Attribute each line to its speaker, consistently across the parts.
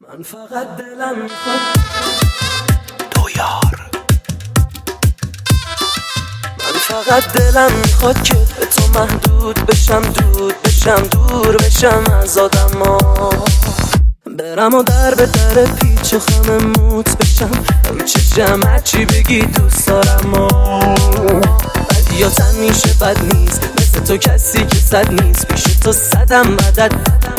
Speaker 1: من فقط دلم میخواد دو یار، من فقط دلم میخواد که به تو محدود بشم، دود بشم، دور بشم از آدما، برم و در به در پیچ و خم موت بشم، رو چشم هرچی بگی دوست دارم و بدی یا تن میشه بد نیست، مثل تو کسی که صد نیست، پیش تو صدم مدد.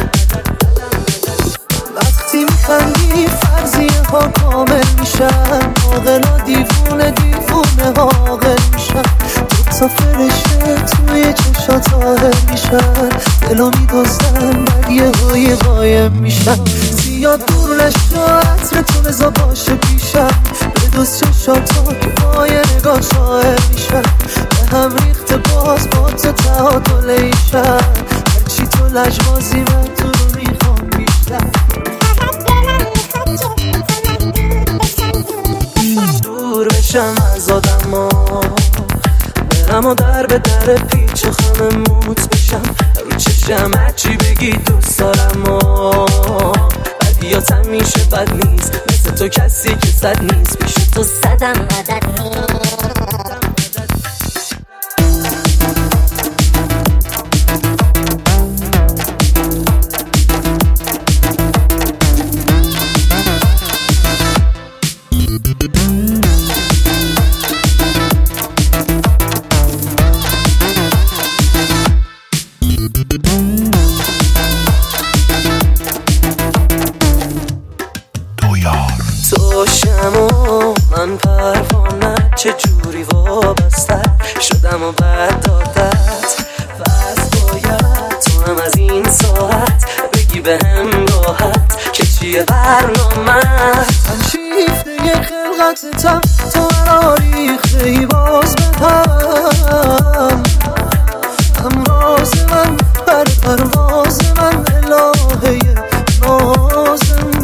Speaker 1: وقتی میخندی فرضیه ها کامل میشن، عاقلا دیوونه دیوونه عاقل میشن، دوتا فرشته توی چشات ظاهر میشن، دلو میدوزن بعد یه های قایم میشن، زیاد دور نشو عطر تو بزا باشه پیشم، بدوز چشاتا که با یه نگاه شاعر میشن، به هم ریخته باز با تو تعادل ایشن، هرچی تو لجبازی من تو رو میخوام بیشتر، دور بشم از آدما، برم و در به در پیچ و خم موت بشم، رو چشم هرچی بگی دوست دارم و بدی یا تن میشه بد نیست، مثل تو کسی که صد نیست، پیش تو صدم مدد نیست. تو شمع من پروانه چجوری وابسته شدم و بعد دادت، بس باید تو هم از این ساعت بگی به هم راحت که چیه برنامت، من شیفته یه خلقتتم تو مرا ریخته ای باز بدم، هم راز من بر پرواز من الهه ناز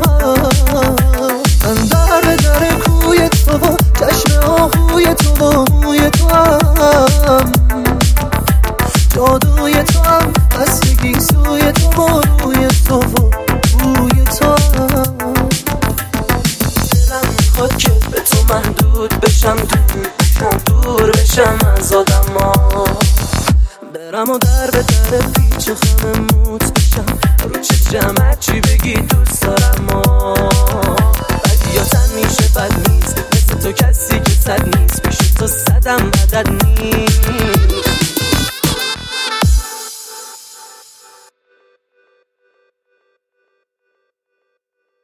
Speaker 1: من در به در کوی تو و چشم آهوی تو و موی تو هم، جادوی تو هم، بستگی سوی تو و روی تو و بوی تو هم، دلم میخواد که به تو محدود بشم، دور بشم از آدما، برم و در به در پیچ و خم موت بشم، رو چشم هرچی بگی دوست دارم